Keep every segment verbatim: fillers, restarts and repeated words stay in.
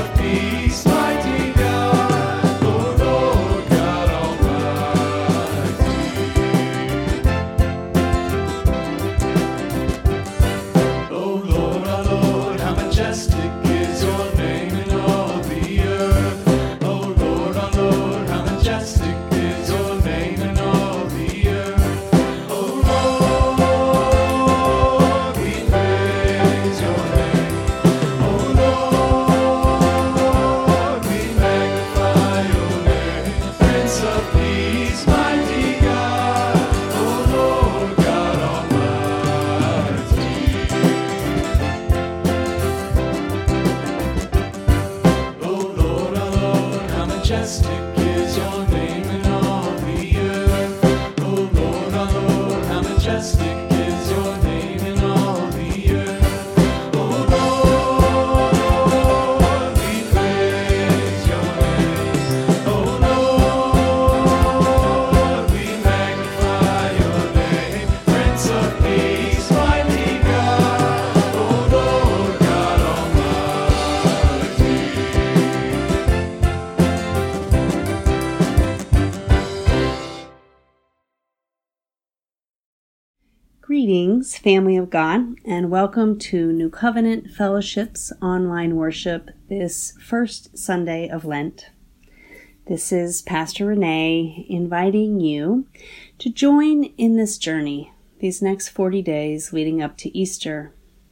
Greetings, family of God, and welcome to New Covenant Fellowship's online worship this first Sunday of Lent. This is Pastor Renee inviting you to join in this journey, these next forty days leading up to Easter.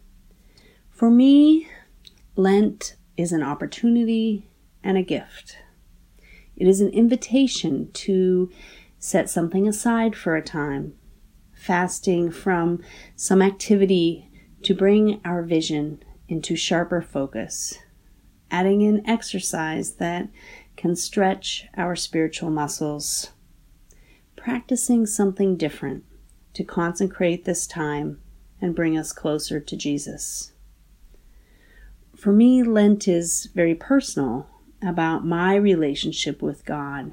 For me, Lent is an opportunity and a gift. It is an invitation to set something aside for a time, fasting from some activity to bring our vision into sharper focus, adding in exercise that can stretch our spiritual muscles, practicing something different to consecrate this time and bring us closer to Jesus. For me, Lent is very personal about my relationship with God,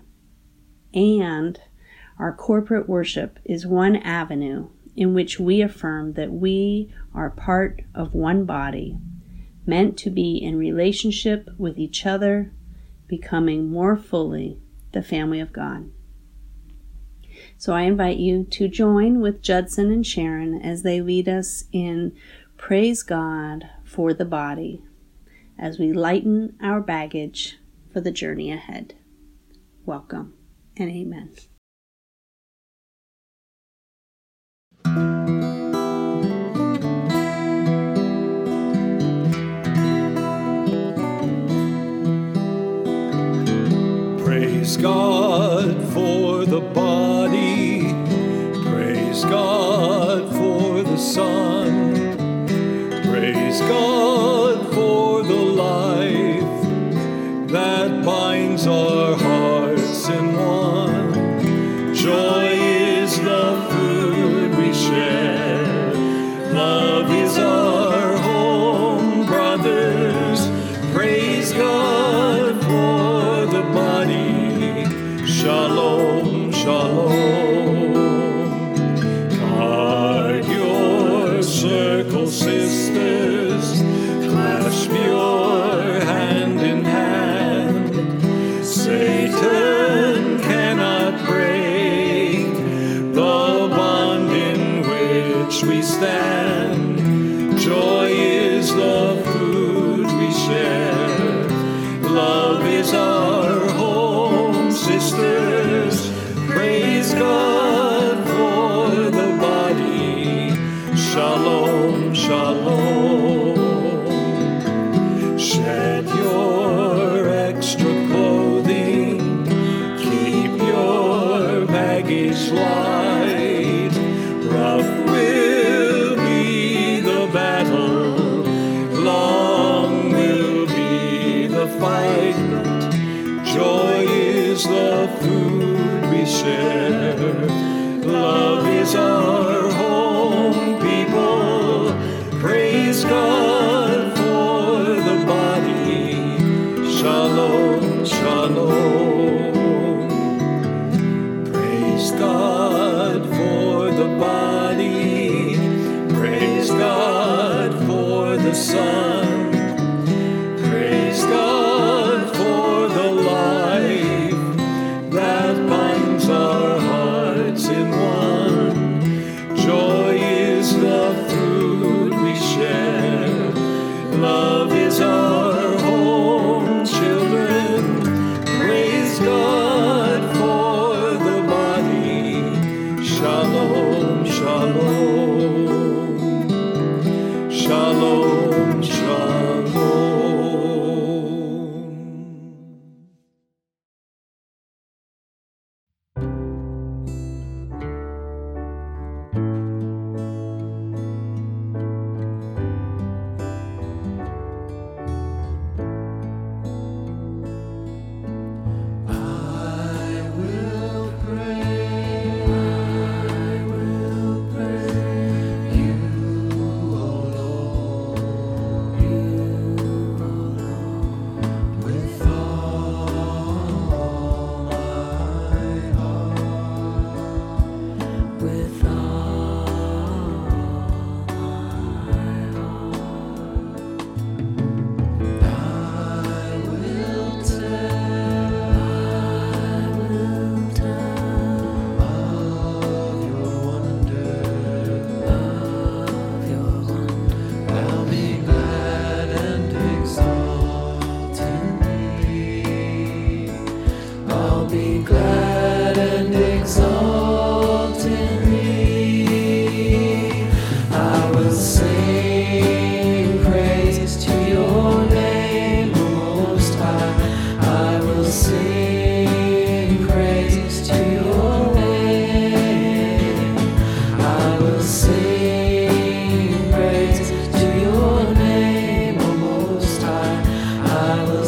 and our corporate worship is one avenue in which we affirm that we are part of one body, meant to be in relationship with each other, becoming more fully the family of God. So I invite you to join with Judson and Sharon as they lead us in Praise God for the Body, as we lighten our baggage for the journey ahead. Welcome and amen. Praise God for the body, praise God for the Son, praise God for the life that binds our hearts in one. Joy is the food we share, love is our home, brothers. Praise God for the body. Shalom, shalom. Guard your circle, sisters. Clasp your hand in hand. Satan cannot break the bond in which we stand. Joy is the food we share. Love is our home, sisters. Praise God for the body. Shalom, shalom. Shed your extra clothing. Keep your baggage light. Rough will be the battle. Long will be the fight. Joy is the food we share. Love is our home, people. Praise God for the body. Shalom, shalom. Praise God for the body. Praise God for the Son. Praise God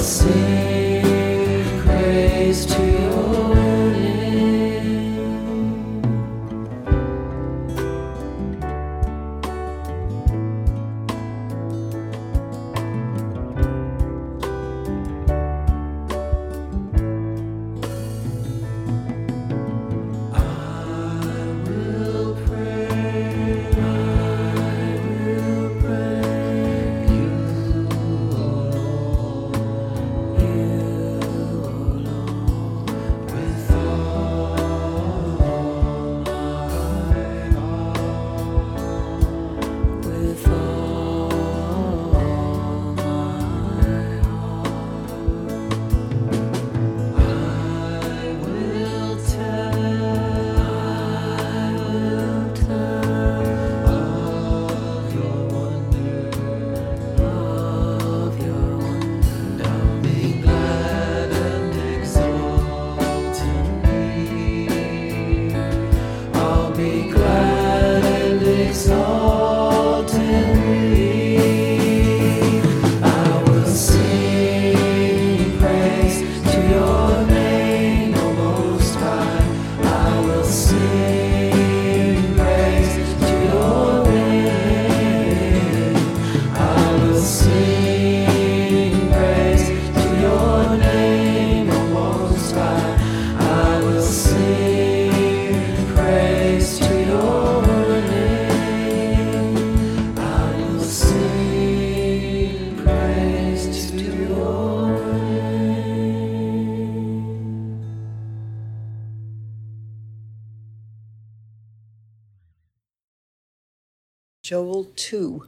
sing praise to your name. Joel two.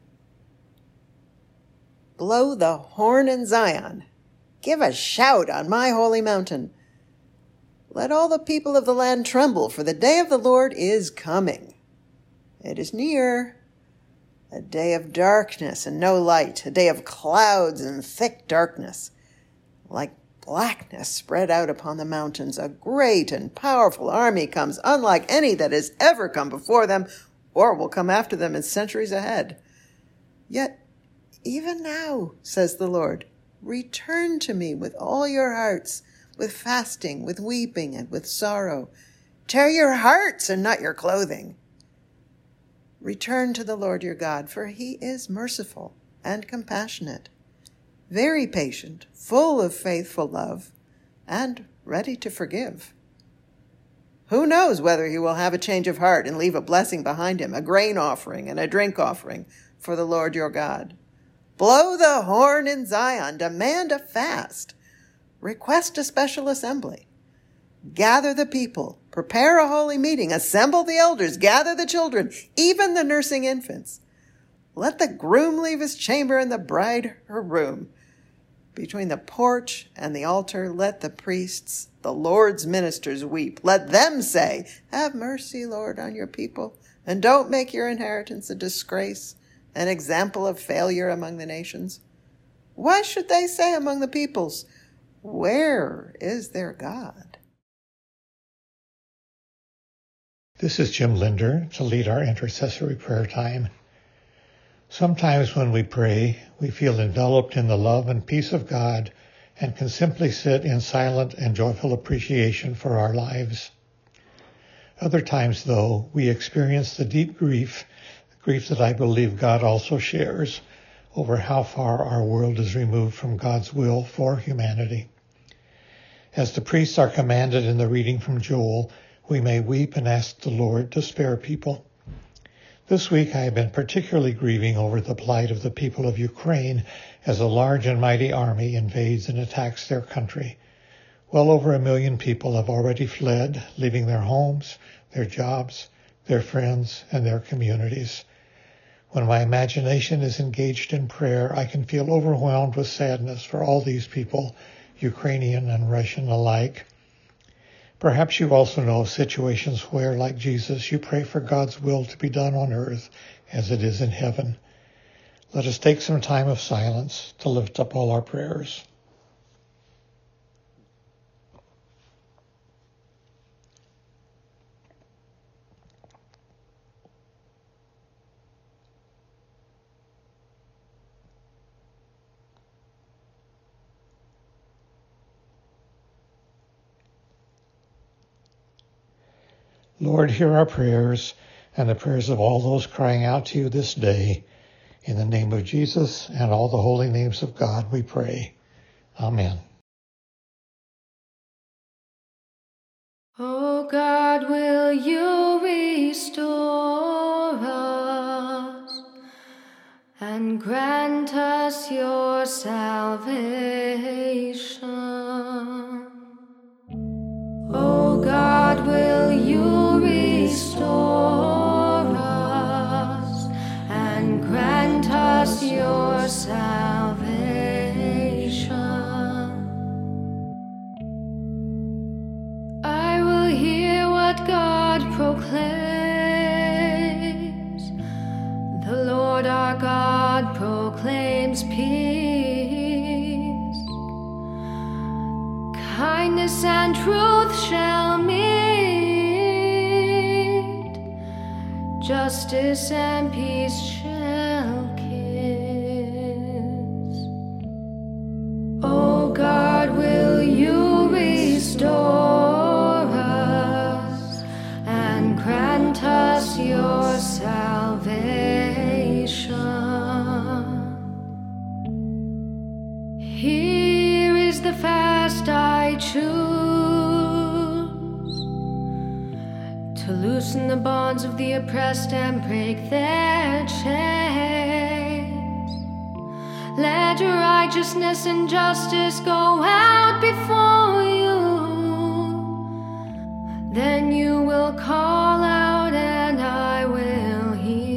Blow the horn in Zion. Give a shout on my holy mountain. Let all the people of the land tremble, for the day of the Lord is coming. It is near. A day of darkness and no light, a day of clouds and thick darkness. Like blackness spread out upon the mountains, a great and powerful army comes, unlike any that has ever come before them, or will come after them in centuries ahead. Yet, even now, says the Lord, return to me with all your hearts, with fasting, with weeping, and with sorrow. Tear your hearts and not your clothing. Return to the Lord your God, for he is merciful and compassionate, very patient, full of faithful love, and ready to forgive. Who knows whether he will have a change of heart and leave a blessing behind him, a grain offering and a drink offering for the Lord your God. Blow the horn in Zion, demand a fast, request a special assembly. Gather the people, prepare a holy meeting, assemble the elders, gather the children, even the nursing infants. Let the groom leave his chamber and the bride her room. Between the porch and the altar, let the priests, the Lord's ministers, weep. Let them say, have mercy, Lord, on your people, and don't make your inheritance a disgrace, an example of failure among the nations. Why should they say among the peoples, where is their God? This is Jim Linder to lead our intercessory prayer time. Sometimes when we pray, we feel enveloped in the love and peace of God and can simply sit in silent and joyful appreciation for our lives. Other times, though, we experience the deep grief, grief that I believe God also shares, over how far our world is removed from God's will for humanity. As the priests are commanded in the reading from Joel, we may weep and ask the Lord to spare people. This week I have been particularly grieving over the plight of the people of Ukraine as a large and mighty army invades and attacks their country. Well over a million people have already fled, leaving their homes, their jobs, their friends, and their communities. When my imagination is engaged in prayer, I can feel overwhelmed with sadness for all these people, Ukrainian and Russian alike. Perhaps you also know of situations where, like Jesus, you pray for God's will to be done on earth as it is in heaven. Let us take some time of silence to lift up all our prayers. Lord, hear our prayers and the prayers of all those crying out to you this day. In the name of Jesus and all the holy names of God, we pray. Amen. O God, will you restore us and grant us your salvation? O God, will you restore us and grant us your salvation? I will hear what God proclaims. The Lord our God proclaims peace. Kindness and truth shall meet. Justice and peace shall kiss. O God, will you restore us and grant us your salvation? Here is the fast I choose, to loosen the bonds of the oppressed and break their chains. Let your righteousness and justice go out before you. Then you will call out and I will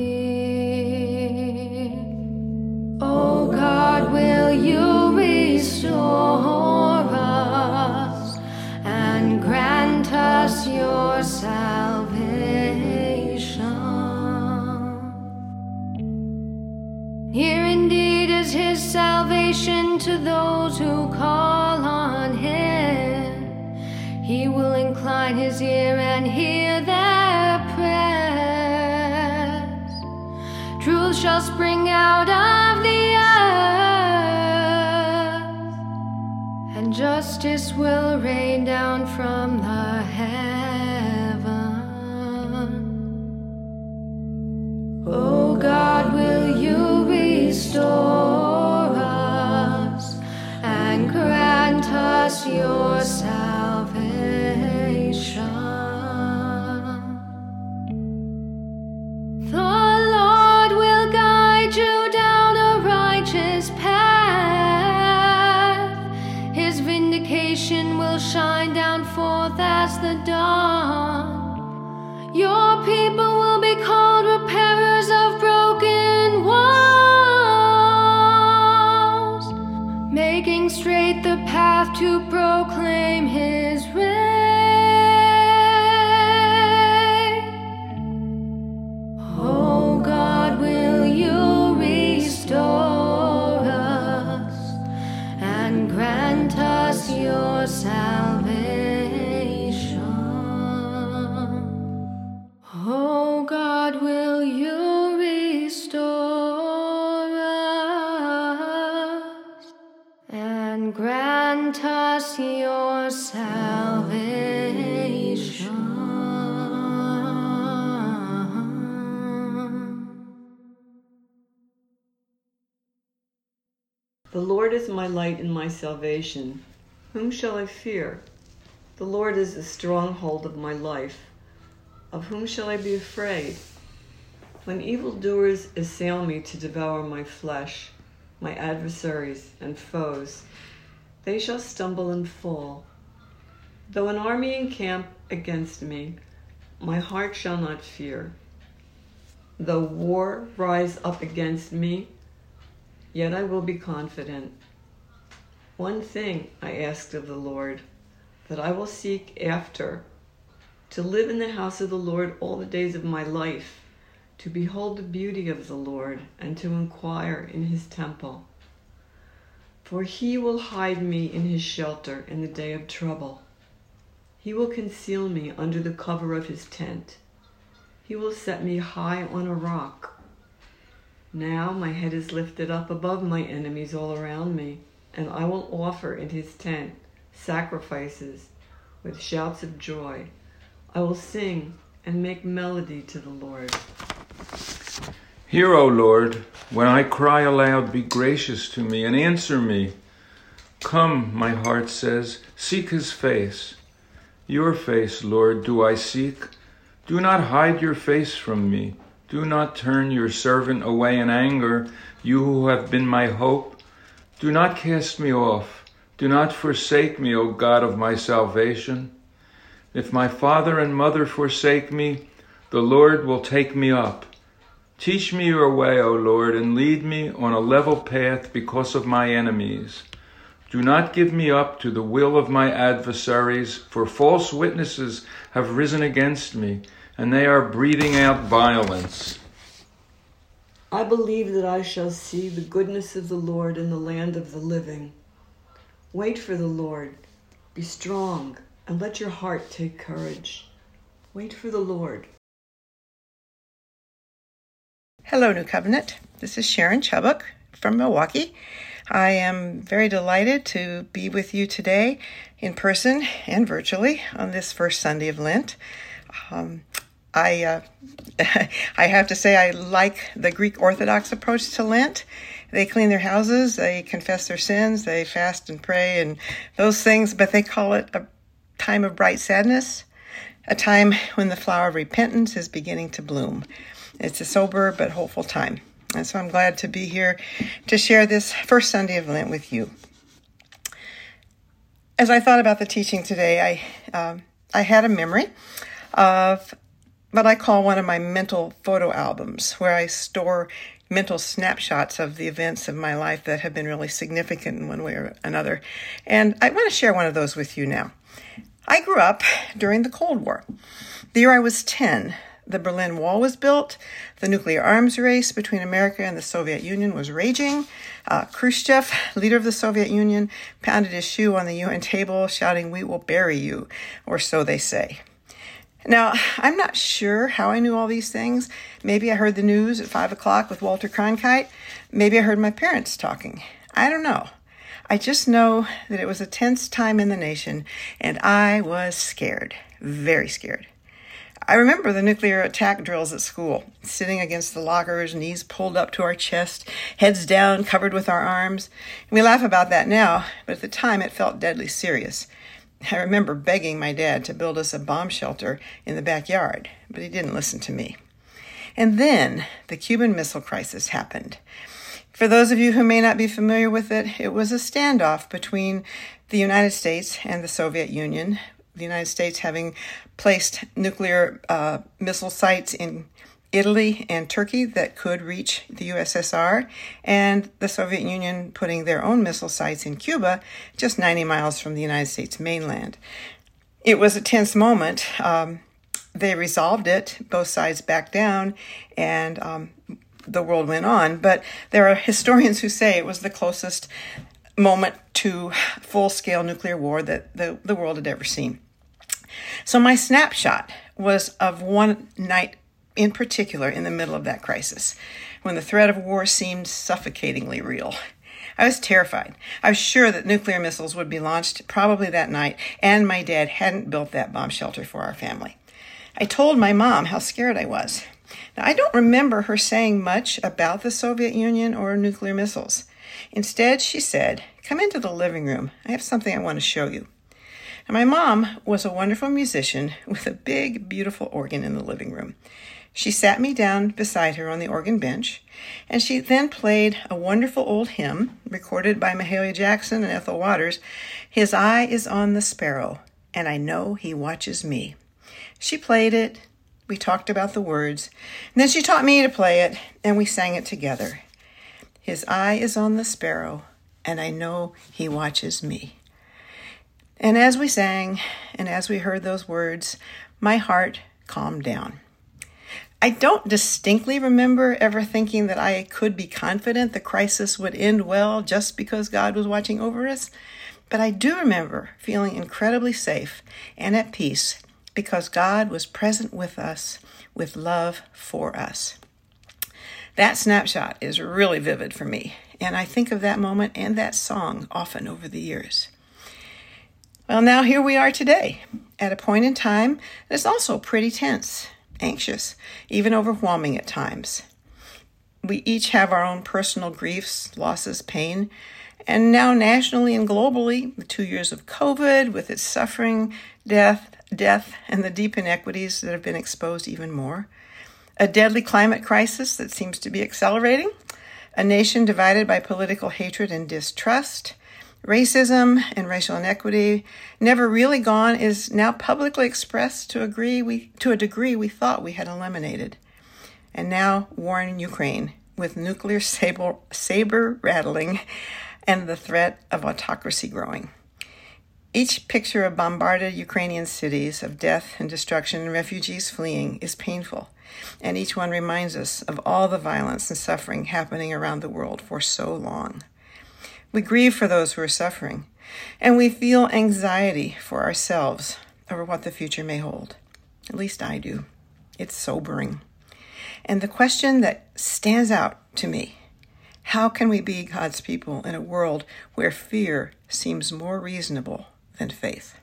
hear. O God, will you restore us and grant us your salvation? Near indeed is his salvation to those who call on him. He will incline his ear and hear their prayers. Truth shall spring out of the earth, and justice will rain down from the heaven. O God, will you restore us and grant us your salvation? The Lord will guide you down a righteous path. His vindication will shine down forth as the dawn. Your people will be called repairers of broken walls, making straight the path to proclaim his reign. O God, will you restore us and grant us your salvation? O God, will you restore us and grant us your salvation? The Lord is my light and my salvation. Whom shall I fear? The Lord is the stronghold of my life. Of whom shall I be afraid? When evildoers assail me to devour my flesh, my adversaries and foes, they shall stumble and fall. Though an army encamp against me, my heart shall not fear. Though war rise up against me, yet I will be confident. One thing I asked of the Lord, that I will seek after, to live in the house of the Lord all the days of my life, to behold the beauty of the Lord, and to inquire in his temple. For he will hide me in his shelter in the day of trouble. He will conceal me under the cover of his tent. He will set me high on a rock. Now my head is lifted up above my enemies all around me, and I will offer in his tent sacrifices with shouts of joy. I will sing and make melody to the Lord. Hear, O Lord, when I cry aloud, be gracious to me and answer me. Come, my heart says, seek his face. Your face, Lord, do I seek. Do not hide your face from me. Do not turn your servant away in anger, you who have been my hope. Do not cast me off. Do not forsake me, O God of my salvation. If my father and mother forsake me, the Lord will take me up. Teach me your way, O Lord, and lead me on a level path because of my enemies. Do not give me up to the will of my adversaries, for false witnesses have risen against me, and they are breathing out violence. I believe that I shall see the goodness of the Lord in the land of the living. Wait for the Lord. Be strong, and let your heart take courage. Wait for the Lord. Hello, New Covenant. This is Sharon Chubbuck from Milwaukee. I am very delighted to be with you today in person and virtually on this first Sunday of Lent. Um, I uh, I have to say I like the Greek Orthodox approach to Lent. They clean their houses, they confess their sins, they fast and pray and those things, but they call it a time of bright sadness, a time when the flower of repentance is beginning to bloom. It's a sober but hopeful time. And so I'm glad to be here to share this first Sunday of Lent with you. As I thought about the teaching today, I uh, I had a memory of what I call one of my mental photo albums, where I store mental snapshots of the events of my life that have been really significant in one way or another. And I want to share one of those with you now. I grew up during the Cold War. The year I was ten, the Berlin Wall was built. The nuclear arms race between America and the Soviet Union was raging. Uh, Khrushchev, leader of the Soviet Union, pounded his shoe on the U N table, shouting, "We will bury you," or so they say. Now, I'm not sure how I knew all these things. Maybe I heard the news at five o'clock with Walter Cronkite. Maybe I heard my parents talking. I don't know. I just know that it was a tense time in the nation, and I was scared, very scared. I remember the nuclear attack drills at school, sitting against the lockers, knees pulled up to our chest, heads down, covered with our arms. We laugh about that now, but at the time it felt deadly serious. I remember begging my dad to build us a bomb shelter in the backyard, but he didn't listen to me. And then the Cuban Missile Crisis happened. For those of you who may not be familiar with it, it was a standoff between the United States and the Soviet Union, the United States having placed nuclear uh, missile sites in Italy and Turkey that could reach the U S S R, and the Soviet Union putting their own missile sites in Cuba, just ninety miles from the United States mainland. It was a tense moment. Um, they resolved it. Both sides backed down, and um, the world went on. But there are historians who say it was the closest moment to full-scale nuclear war that the, the world had ever seen. So my snapshot was of one night in particular in the middle of that crisis, when the threat of war seemed suffocatingly real. I was terrified. I was sure that nuclear missiles would be launched probably that night, and my dad hadn't built that bomb shelter for our family. I told my mom how scared I was. Now, I don't remember her saying much about the Soviet Union or nuclear missiles. Instead, she said, "Come into the living room. I have something I want to show you." Now, my mom was a wonderful musician with a big, beautiful organ in the living room. She sat me down beside her on the organ bench, and she then played a wonderful old hymn recorded by Mahalia Jackson and Ethel Waters, "His eye is on the sparrow, and I know he watches me." She played it, we talked about the words, and then she taught me to play it, and we sang it together. "His eye is on the sparrow, and I know he watches me." And as we sang, and as we heard those words, my heart calmed down. I don't distinctly remember ever thinking that I could be confident the crisis would end well just because God was watching over us, but I do remember feeling incredibly safe and at peace because God was present with us with love for us. That snapshot is really vivid for me, and I think of that moment and that song often over the years. Well, now here we are today, at a point in time that's also pretty tense. anxious, even overwhelming at times. We each have our own personal griefs, losses, pain, and now nationally and globally, the two years of COVID with its suffering, death, death, and the deep inequities that have been exposed even more. A deadly climate crisis that seems to be accelerating. A nation divided by political hatred and distrust. Racism and racial inequity, never really gone, is now publicly expressed to agree we to a degree we thought we had eliminated. And now war in Ukraine, with nuclear saber, saber rattling and the threat of autocracy growing. Each picture of bombarded Ukrainian cities, of death and destruction and refugees fleeing, is painful, and each one reminds us of all the violence and suffering happening around the world for so long. We grieve for those who are suffering, and we feel anxiety for ourselves over what the future may hold. At least I do. It's sobering. And the question that stands out to me, how can we be God's people in a world where fear seems more reasonable than faith?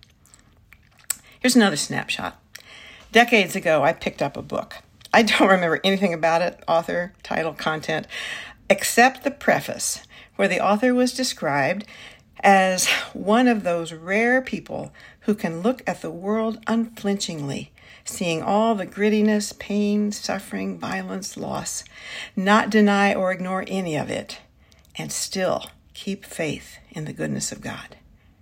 Here's another snapshot. Decades ago, I picked up a book. I don't remember anything about it, author, title, content, except the preface, where the author was described as one of those rare people who can look at the world unflinchingly, seeing all the grittiness, pain, suffering, violence, loss, not deny or ignore any of it, and still keep faith in the goodness of God.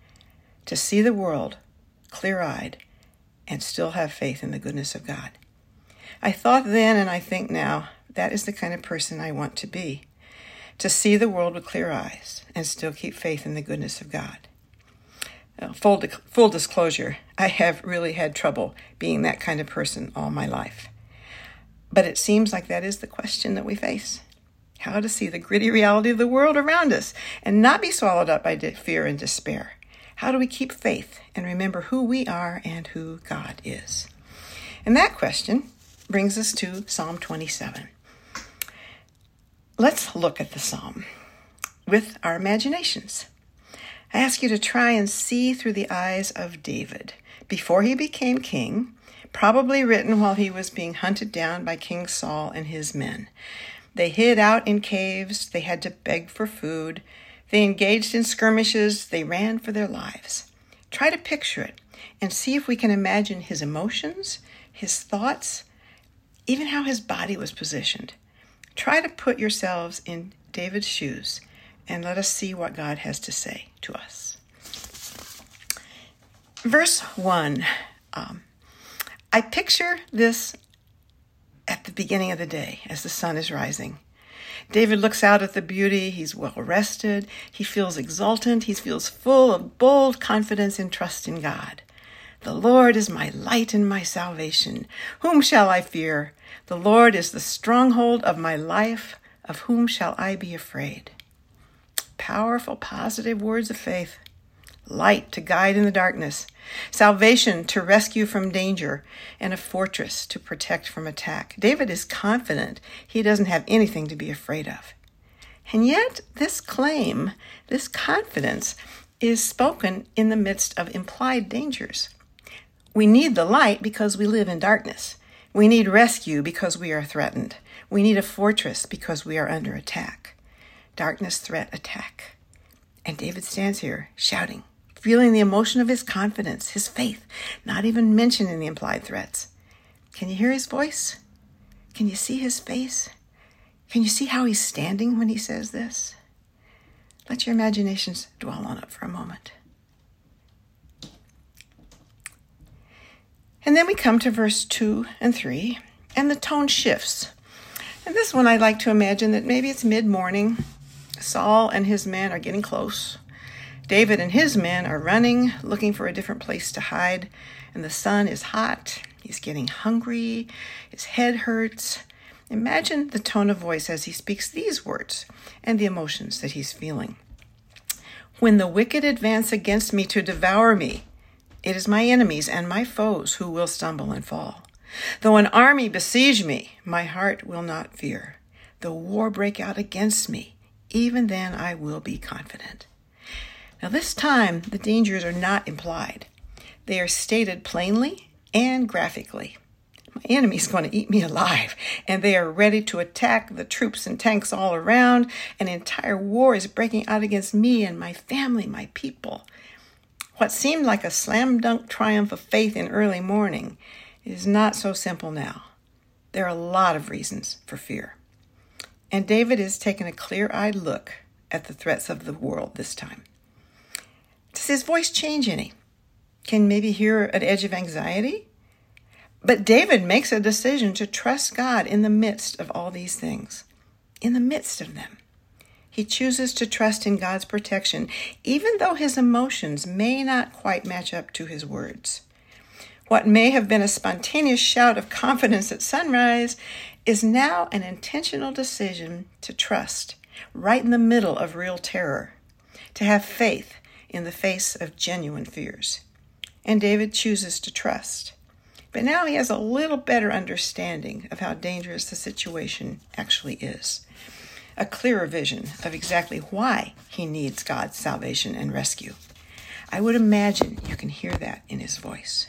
To see the world clear-eyed and still have faith in the goodness of God. I thought then, and I think now, that is the kind of person I want to be. To see the world with clear eyes and still keep faith in the goodness of God. Uh, full, di- full disclosure, I have really had trouble being that kind of person all my life. But it seems like that is the question that we face. How to see the gritty reality of the world around us and not be swallowed up by de- fear and despair. How do we keep faith and remember who we are and who God is? And that question brings us to Psalm twenty-seven. Let's look at the psalm with our imaginations. I ask you to try and see through the eyes of David before he became king, probably written while he was being hunted down by King Saul and his men. They hid out in caves. They had to beg for food. They engaged in skirmishes. They ran for their lives. Try to picture it and see if we can imagine his emotions, his thoughts, even how his body was positioned. Try to put yourselves in David's shoes and let us see what God has to say to us. Verse one, um, I picture this at the beginning of the day as the sun is rising. David looks out at the beauty. He's well rested. He feels exultant. He feels full of bold confidence and trust in God. The Lord is my light and my salvation. Whom shall I fear? The Lord is the stronghold of my life. Of whom shall I be afraid? Powerful, positive words of faith. Light to guide in the darkness. Salvation to rescue from danger. And a fortress to protect from attack. David is confident he doesn't have anything to be afraid of. And yet, this claim, this confidence, is spoken in the midst of implied dangers. We need the light because we live in darkness. We need rescue because we are threatened. We need a fortress because we are under attack. Darkness, threat, attack. And David stands here shouting, feeling the emotion of his confidence, his faith, not even mentioning the implied threats. Can you hear his voice? Can you see his face? Can you see how he's standing when he says this? Let your imaginations dwell on it for a moment. And then we come to verse two and three, and the tone shifts. And this one I'd like to imagine that maybe it's mid-morning. Saul and his men are getting close. David and his men are running, looking for a different place to hide. And the sun is hot. He's getting hungry. His head hurts. Imagine the tone of voice as he speaks these words and the emotions that he's feeling. When the wicked advance against me to devour me, it is my enemies and my foes who will stumble and fall. Though an army besiege me, my heart will not fear. Though war break out against me, even then I will be confident. Now this time, the dangers are not implied. They are stated plainly and graphically. My enemy's going to eat me alive, and they are ready to attack the troops and tanks all around. An entire war is breaking out against me and my family, my people. What seemed like a slam dunk triumph of faith in early morning is not so simple now. There are a lot of reasons for fear. And David is taking a clear-eyed look at the threats of the world this time. Does his voice change any? Can maybe hear an edge of anxiety? But David makes a decision to trust God in the midst of all these things. In the midst of them. He chooses to trust in God's protection, even though his emotions may not quite match up to his words. What may have been a spontaneous shout of confidence at sunrise is now an intentional decision to trust, right in the middle of real terror, to have faith in the face of genuine fears. And David chooses to trust. But now he has a little better understanding of how dangerous the situation actually is. A clearer vision of exactly why he needs God's salvation and rescue. I would imagine you can hear that in his voice.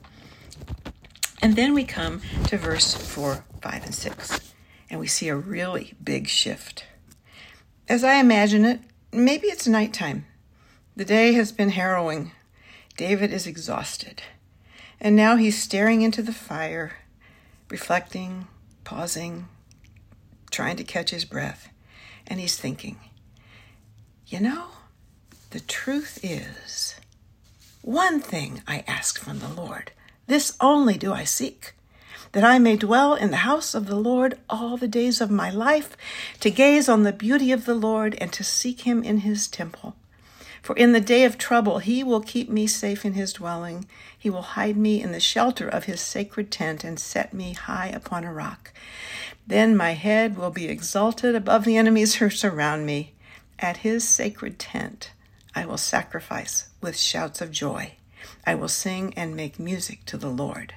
And then we come to verse four, five, and six, and we see a really big shift. As I imagine it, maybe it's nighttime. The day has been harrowing. David is exhausted. And now he's staring into the fire, reflecting, pausing, trying to catch his breath. And he's thinking, you know, the truth is, one thing I ask from the Lord, this only do I seek, that I may dwell in the house of the Lord all the days of my life, to gaze on the beauty of the Lord and to seek him in his temple. For in the day of trouble, he will keep me safe in his dwelling. He will hide me in the shelter of his sacred tent and set me high upon a rock. Then my head will be exalted above the enemies who surround me. At his sacred tent, I will sacrifice with shouts of joy. I will sing and make music to the Lord.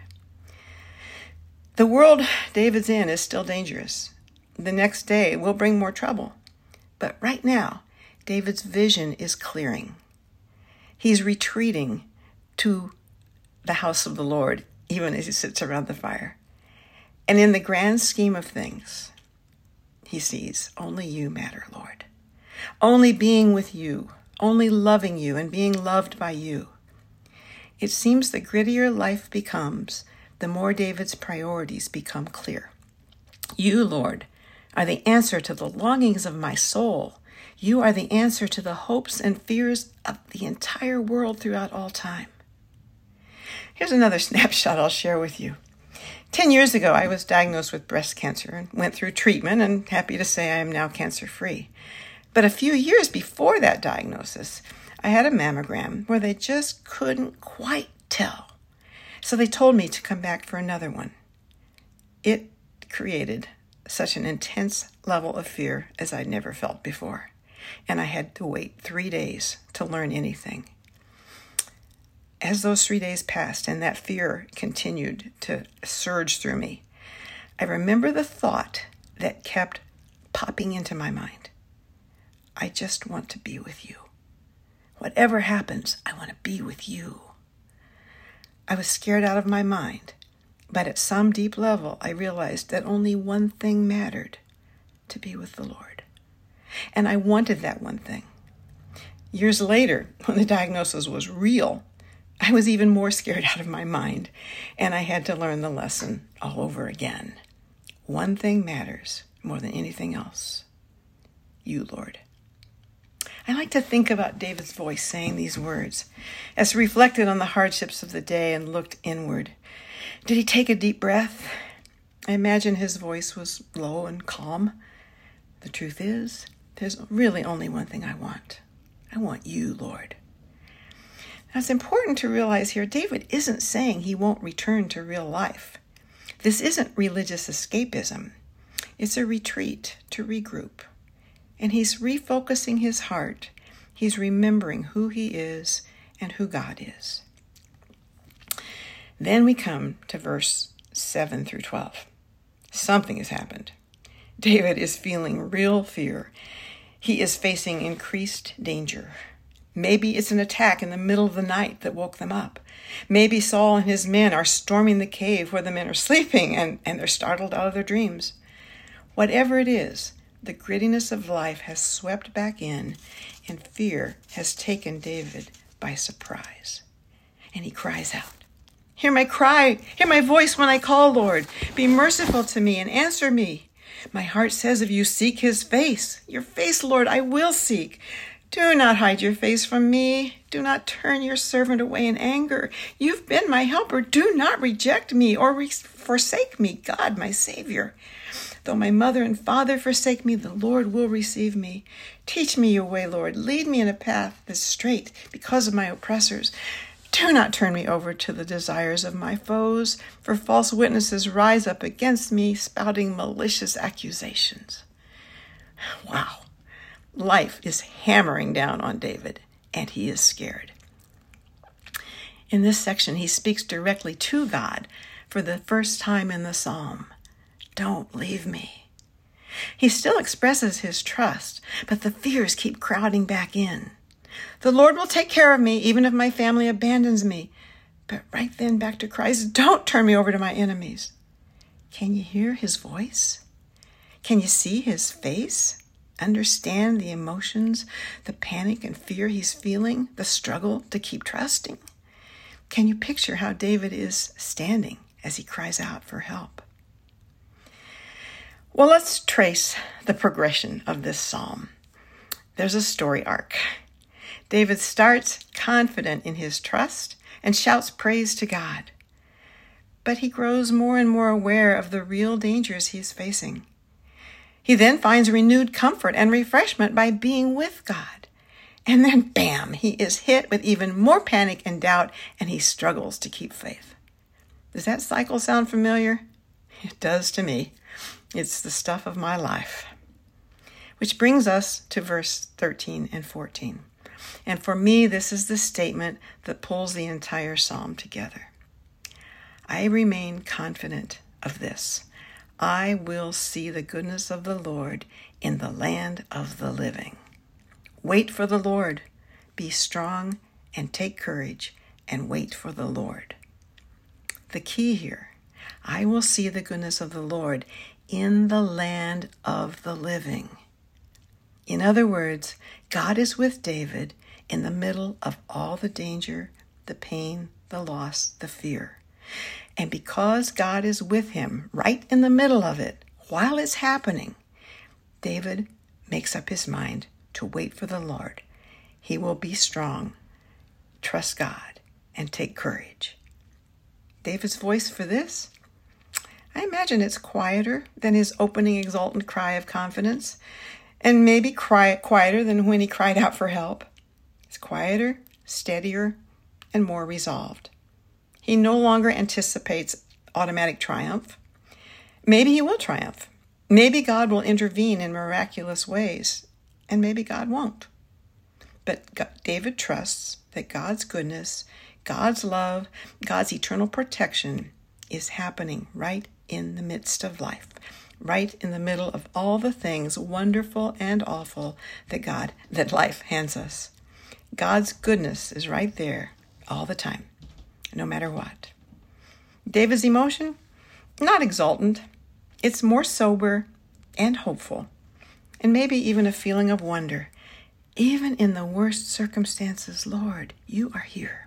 The world David's in is still dangerous. The next day will bring more trouble. But right now, David's vision is clearing. He's retreating to the house of the Lord, even as he sits around the fire. And in the grand scheme of things, he sees only you matter, Lord. Only being with you, only loving you and being loved by you. It seems the grittier life becomes, the more David's priorities become clear. You, Lord, are the answer to the longings of my soul. You are the answer to the hopes and fears of the entire world throughout all time. Here's another snapshot I'll share with you. Ten years ago, I was diagnosed with breast cancer and went through treatment, and happy to say I am now cancer-free. But a few years before that diagnosis, I had a mammogram where they just couldn't quite tell. So they told me to come back for another one. It created such an intense level of fear as I'd never felt before. And I had to wait three days to learn anything. As those three days passed and that fear continued to surge through me, I remember the thought that kept popping into my mind. I just want to be with you. Whatever happens, I want to be with you. I was scared out of my mind, but at some deep level, I realized that only one thing mattered, to be with the Lord. And I wanted that one thing. Years later, when the diagnosis was real, I was even more scared out of my mind, and I had to learn the lesson all over again. One thing matters more than anything else. You, Lord. I like to think about David's voice saying these words as he reflected on the hardships of the day and looked inward. Did he take a deep breath? I imagine his voice was low and calm. The truth is, there's really only one thing I want. I want you, Lord. Now, it's important to realize here, David isn't saying he won't return to real life. This isn't religious escapism. It's a retreat to regroup. And he's refocusing his heart. He's remembering who he is and who God is. Then we come to verse seven through twelve. Something has happened. David is feeling real fear. He is facing increased danger. Maybe it's an attack in the middle of the night that woke them up. Maybe Saul and his men are storming the cave where the men are sleeping and, and they're startled out of their dreams. Whatever it is, the grittiness of life has swept back in, and fear has taken David by surprise. And he cries out, "Hear my cry, hear my voice when I call, Lord. Be merciful to me and answer me. My heart says of you, seek his face. Your face, Lord, I will seek. Do not hide your face from me. Do not turn your servant away in anger. You've been my helper. Do not reject me or re- forsake me, God, my Savior. Though my mother and father forsake me, the Lord will receive me. Teach me your way, Lord. Lead me in a path that's straight because of my oppressors. Do not turn me over to the desires of my foes, for false witnesses rise up against me, spouting malicious accusations." Wow. Life is hammering down on David, and he is scared. In this section, he speaks directly to God for the first time in the psalm. Don't leave me. He still expresses his trust, but the fears keep crowding back in. The Lord will take care of me, even if my family abandons me. But right then back to Christ, don't turn me over to my enemies. Can you hear his voice? Can you see his face? Understand the emotions, the panic and fear he's feeling, the struggle to keep trusting? Can you picture how David is standing as he cries out for help? Well, let's trace the progression of this psalm. There's a story arc. David starts confident in his trust and shouts praise to God. But he grows more and more aware of the real dangers he's facing. He then finds renewed comfort and refreshment by being with God. And then, bam, he is hit with even more panic and doubt, and he struggles to keep faith. Does that cycle sound familiar? It does to me. It's the stuff of my life. Which brings us to verse thirteen and fourteen. And for me, this is the statement that pulls the entire psalm together. I remain confident of this. I will see the goodness of the Lord in the land of the living. Wait for the Lord. Be strong and take courage and wait for the Lord. The key here, I will see the goodness of the Lord in the land of the living. In other words, God is with David in the middle of all the danger, the pain, the loss, the fear. And because God is with him right in the middle of it, while it's happening, David makes up his mind to wait for the Lord. He will be strong, trust God, and take courage. David's voice for this? I imagine it's quieter than his opening exultant cry of confidence, and maybe quiet, quieter than when he cried out for help. It's quieter, steadier, and more resolved. He no longer anticipates automatic triumph. Maybe he will triumph. Maybe God will intervene in miraculous ways, and maybe God won't. But God, David trusts that God's goodness, God's love, God's eternal protection is happening right in the midst of life, right in the middle of all the things wonderful and awful that God, that life hands us. God's goodness is right there all the time, no matter what. David's emotion? Not exultant. It's more sober and hopeful, and maybe even a feeling of wonder. Even in the worst circumstances, Lord, you are here.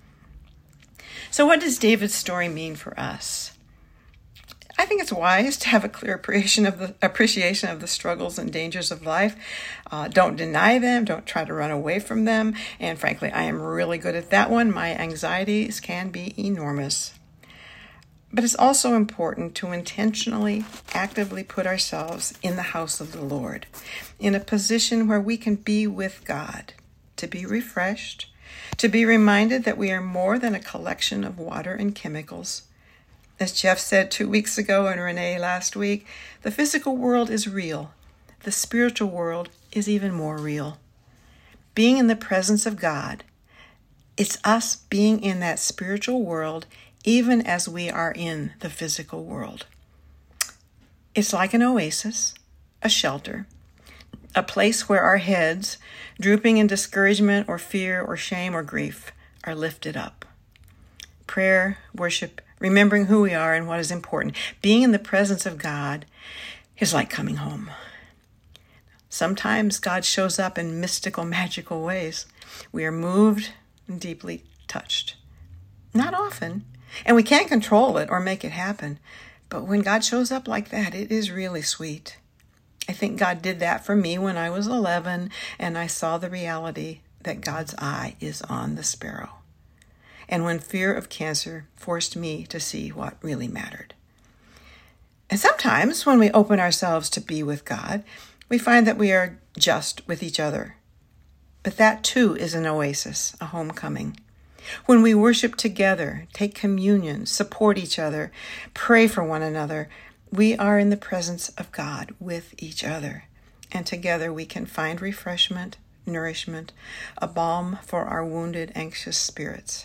So what does David's story mean for us? I think it's wise to have a clear appreciation of the appreciation of the struggles and dangers of life. Uh, don't deny them. Don't try to run away from them. And frankly, I am really good at that one. My anxieties can be enormous. But it's also important to intentionally, actively put ourselves in the house of the Lord, in a position where we can be with God, to be refreshed, to be reminded that we are more than a collection of water and chemicals. As Jeff said two weeks ago and Renee last week, the physical world is real. The spiritual world is even more real. Being in the presence of God, it's us being in that spiritual world even as we are in the physical world. It's like an oasis, a shelter, a place where our heads, drooping in discouragement or fear or shame or grief, are lifted up. Prayer, worship, remembering who we are and what is important, being in the presence of God is like coming home. Sometimes God shows up in mystical, magical ways. We are moved and deeply touched. Not often, and we can't control it or make it happen. But when God shows up like that, it is really sweet. I think God did that for me when I was eleven, and I saw the reality that God's eye is on the sparrow. And when fear of cancer forced me to see what really mattered. And sometimes when we open ourselves to be with God, we find that we are just with each other. But that too is an oasis, a homecoming. When we worship together, take communion, support each other, pray for one another, we are in the presence of God with each other. And together we can find refreshment, nourishment, a balm for our wounded, anxious spirits.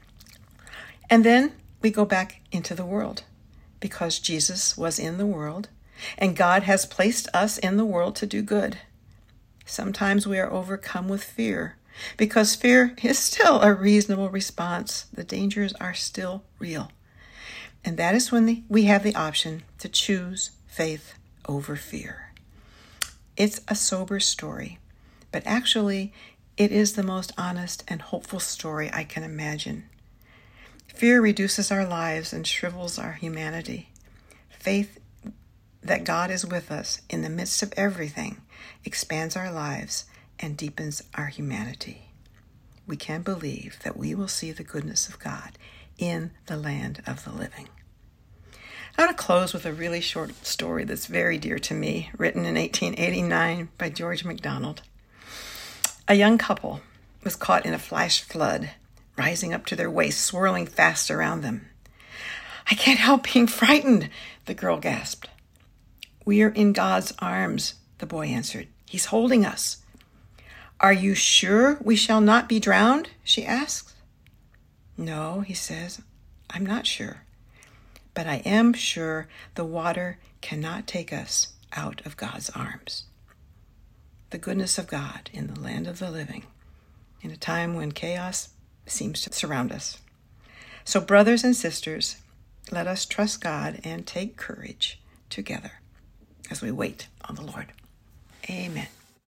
And then we go back into the world, because Jesus was in the world, and God has placed us in the world to do good. Sometimes we are overcome with fear, because fear is still a reasonable response. The dangers are still real. And that is when the, we have the option to choose faith over fear. It's a sober story, but actually it is the most honest and hopeful story I can imagine. Fear reduces our lives and shrivels our humanity. Faith that God is with us in the midst of everything expands our lives and deepens our humanity. We can believe that we will see the goodness of God in the land of the living. I want to close with a really short story that's very dear to me, written in eighteen eighty-nine by George MacDonald. A young couple was caught in a flash flood, rising up to their waist, swirling fast around them. "I can't help being frightened," the girl gasped. "We are in God's arms," the boy answered. "He's holding us." "Are you sure we shall not be drowned?" she asks. "No," he says, "I'm not sure. But I am sure the water cannot take us out of God's arms." The goodness of God in the land of the living, in a time when chaos seems to surround us. So, brothers and sisters, let us trust God and take courage together as we wait on the Lord. Amen.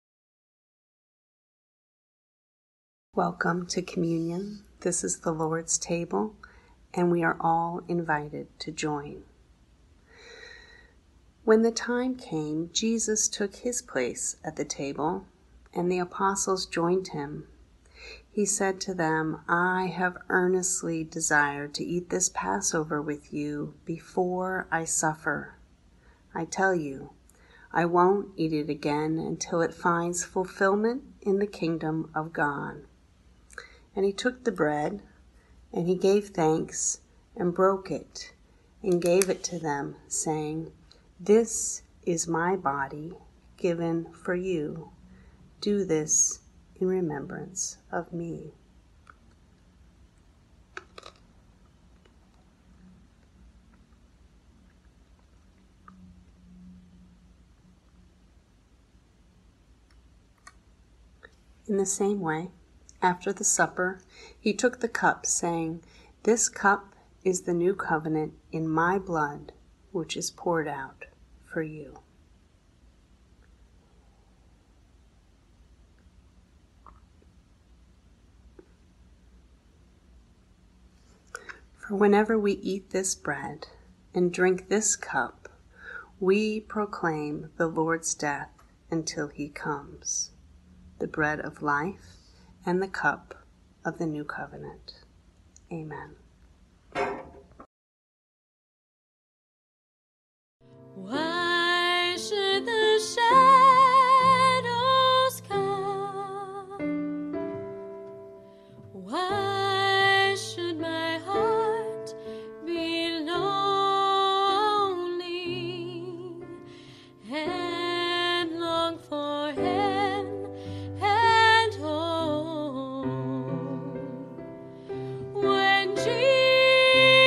Welcome to communion. This is the Lord's table, and we are all invited to join. When the time came, Jesus took his place at the table, and the apostles joined him. He said to them, "I have earnestly desired to eat this Passover with you before I suffer. I tell you, I won't eat it again until it finds fulfillment in the kingdom of God." And he took the bread, and he gave thanks, and broke it, and gave it to them, saying, "This is my body given for you. Do this in remembrance of me." In the same way, after the supper, he took the cup, saying, "This cup is the new covenant in my blood, which is poured out for you." For whenever we eat this bread and drink this cup, we proclaim the Lord's death until he comes. The bread of life and the cup of the new covenant. Amen. Why should the shadows come? Why should my heart be lonely and long for heaven and home? When Jesus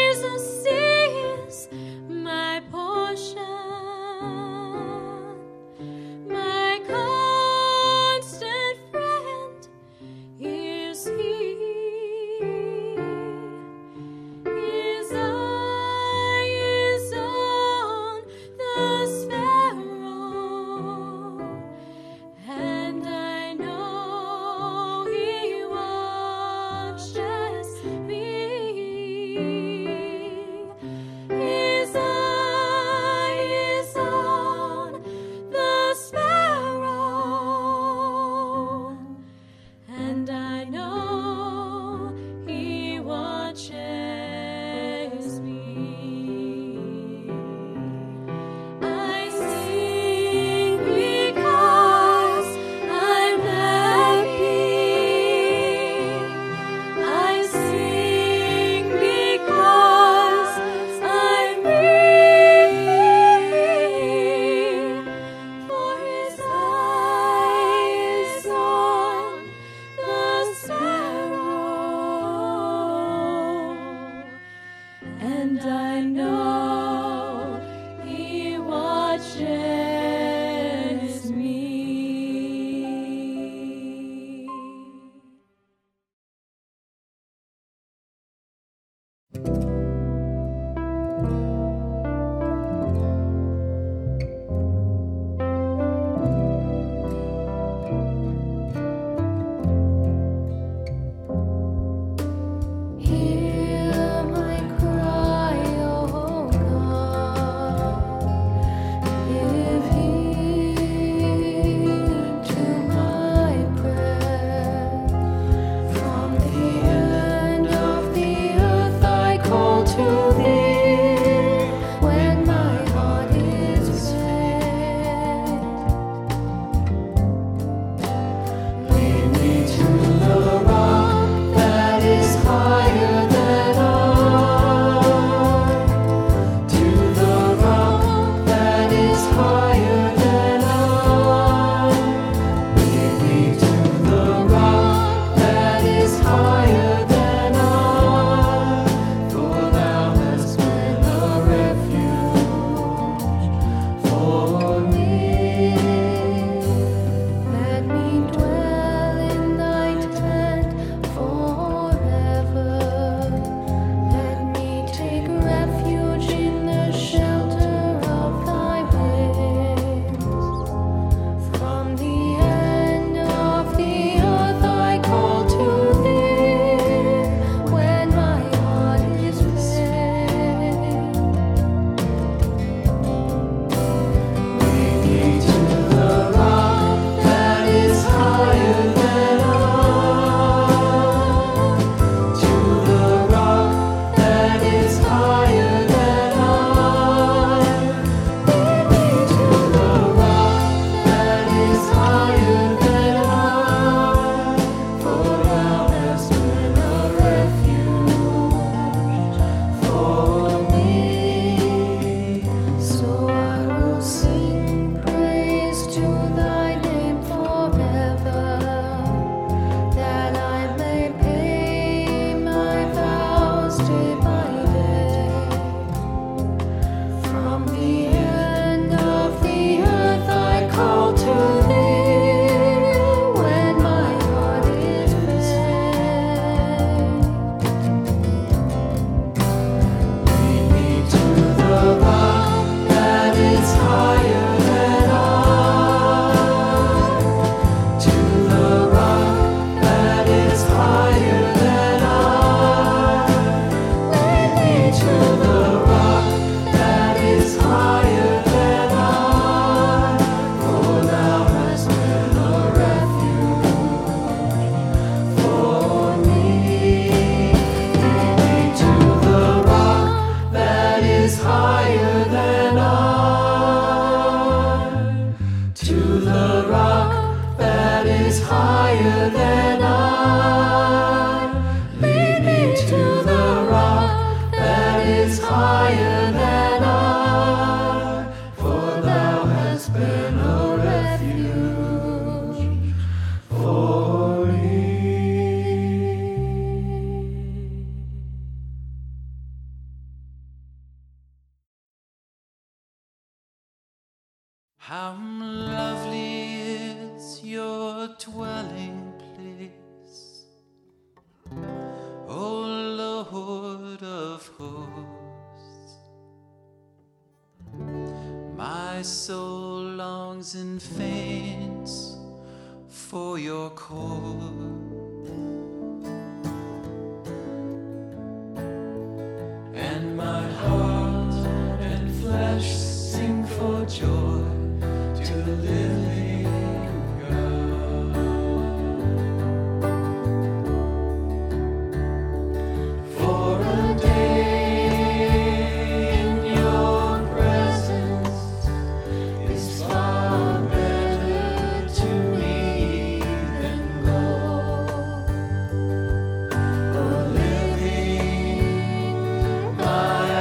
How lovely is your dwelling place, O Lord of hosts. My soul longs and faints for your court, and my heart and flesh sing for joy to the living God. For a day in your presence is far better to me than gold. For living my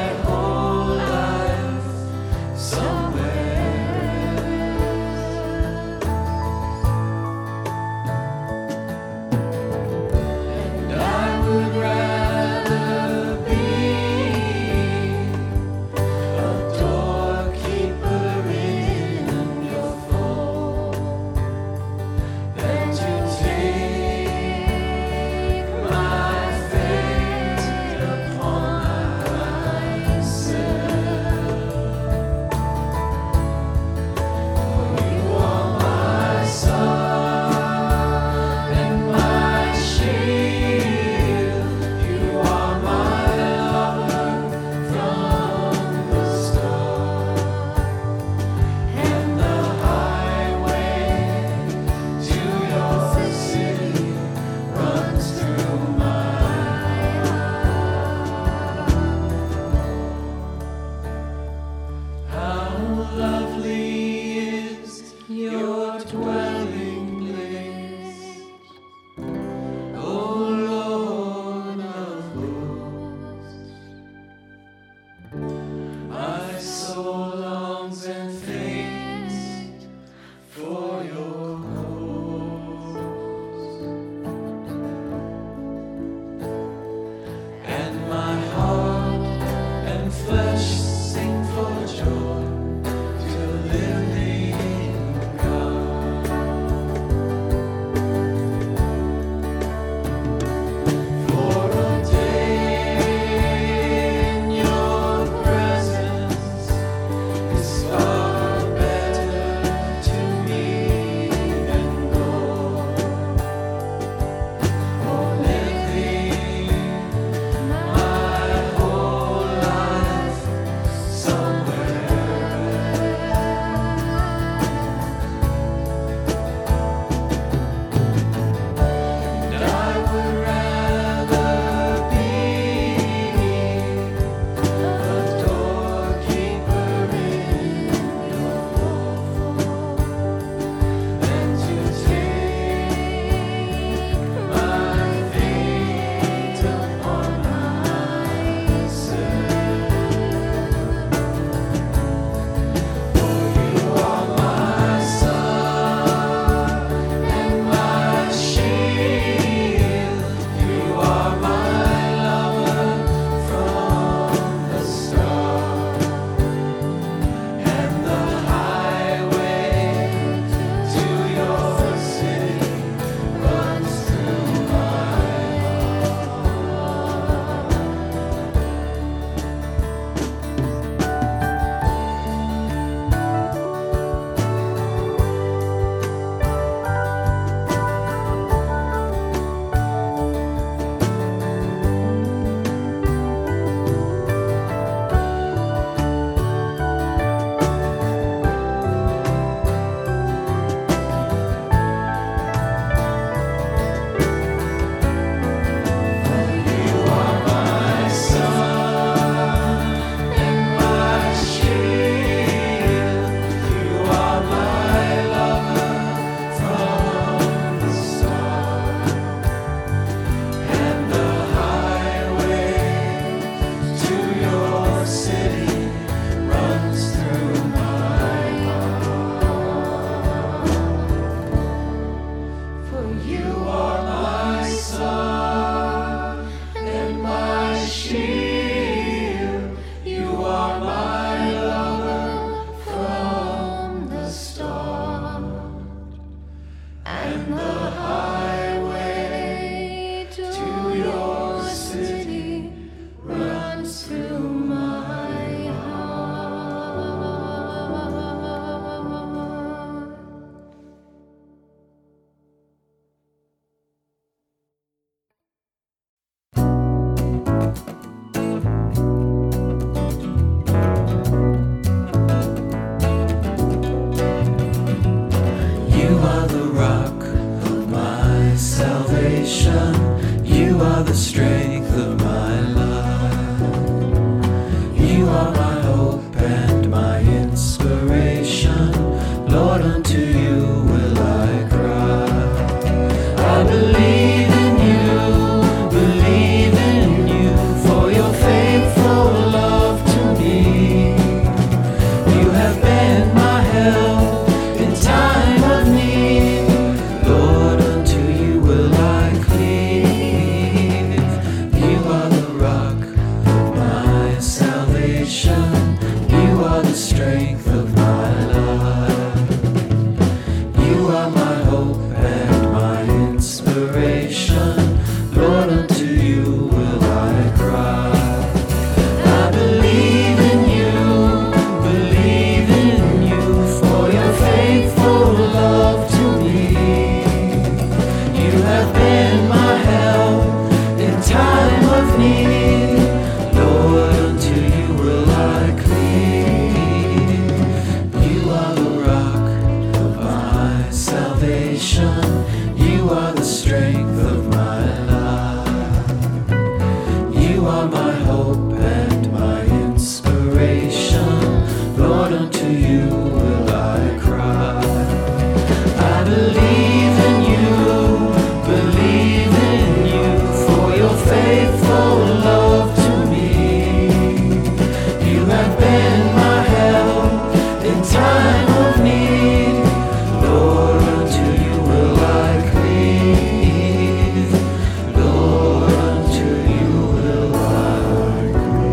You are my hope and my inspiration. Lord, unto you will I cry. I believe in you, believe in you, for your faithful love to me. You have been my help in time of need. Lord, unto you will I cleave. Lord, unto you will I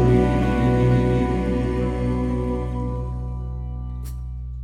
cleave.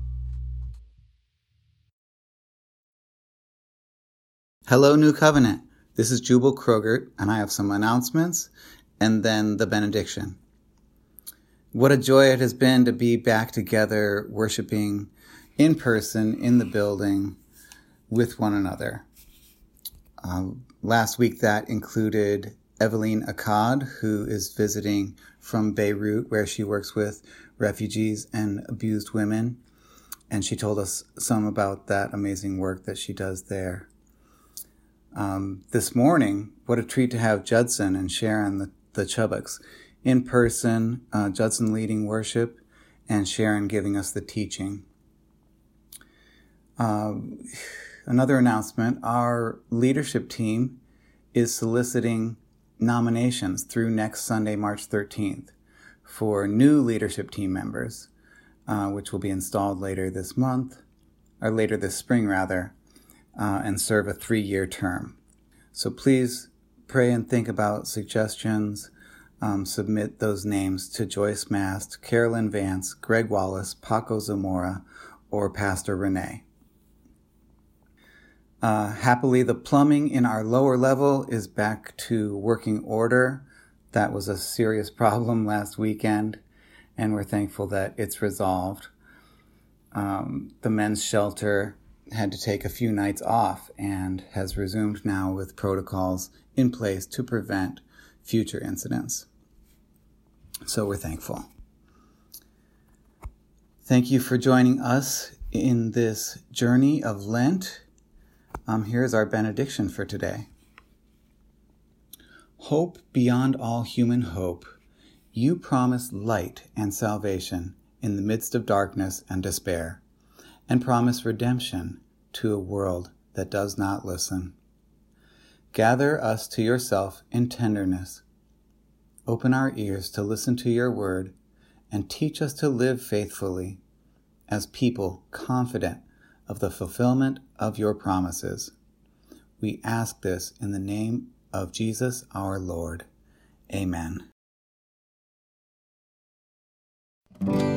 Hello, New Covenant. This is Jubal Krogert, and I have some announcements and then the benediction. What a joy it has been to be back together worshiping in person in the building with one another. Um, last week that included Eveline Akkad, who is visiting from Beirut, where she works with refugees and abused women, and she told us some about that amazing work that she does there. Um, this morning, what a treat to have Judson and Sharon, the, the Chubbucks, in person, uh, Judson leading worship and Sharon giving us the teaching. Uh, another announcement, our leadership team is soliciting nominations through next Sunday, March thirteenth, for new leadership team members, uh, which will be installed later this month, or later this spring rather, uh, and serve a three-year term. So please pray and think about suggestions. Um, submit those names to Joyce Mast, Carolyn Vance, Greg Wallace, Paco Zamora, or Pastor Renee. Uh, happily, the plumbing in our lower level is back to working order. That was a serious problem last weekend, and we're thankful that it's resolved. Um, the men's shelter had to take a few nights off and has resumed now with protocols in place to prevent future incidents. So we're thankful. Thank you for joining us in this journey of Lent. Um, here's our benediction for today. Hope beyond all human hope, you promise light and salvation in the midst of darkness and despair, and promise redemption to a world that does not listen. Gather us to yourself in tenderness. Open our ears to listen to your word, and teach us to live faithfully as people confident of the fulfillment of your promises. We ask this in the name of Jesus our Lord. Amen.